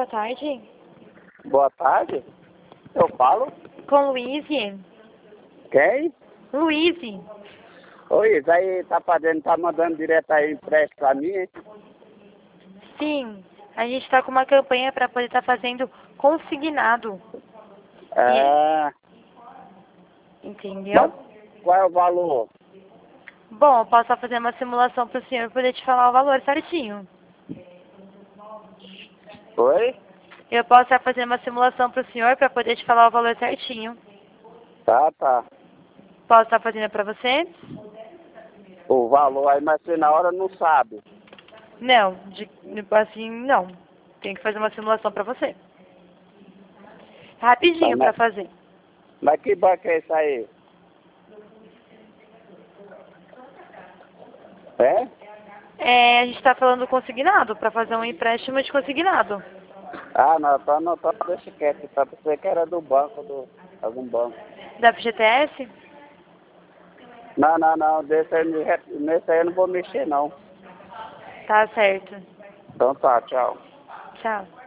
boa tarde. Boa tarde. Eu falo? Com Luíse. Quem? Luíse. Oi, isso aí tá mandando direto aí empréstimo pra mim, hein? Sim, a gente está com uma campanha para poder estar fazendo consignado. É... Entendeu? Mas qual é o valor? Bom, eu posso estar fazendo uma simulação para o senhor poder te falar o valor certinho. Oi? Eu posso estar fazendo uma simulação para o senhor para poder te falar o valor certinho. Tá. Posso estar fazendo para você? O valor aí, mas você na hora não sabe. Não, assim, não. Tem que fazer uma simulação para você. Rapidinho para fazer. Mas que banco é isso aí? É? A gente está falando consignado, para fazer um empréstimo de consignado. Ah, não, então deixa quieto. Tá pensei que era do banco, algum banco. Da FGTS? Não, nesse aí eu não vou mexer não. Tá certo. Então tá, tchau. Tchau.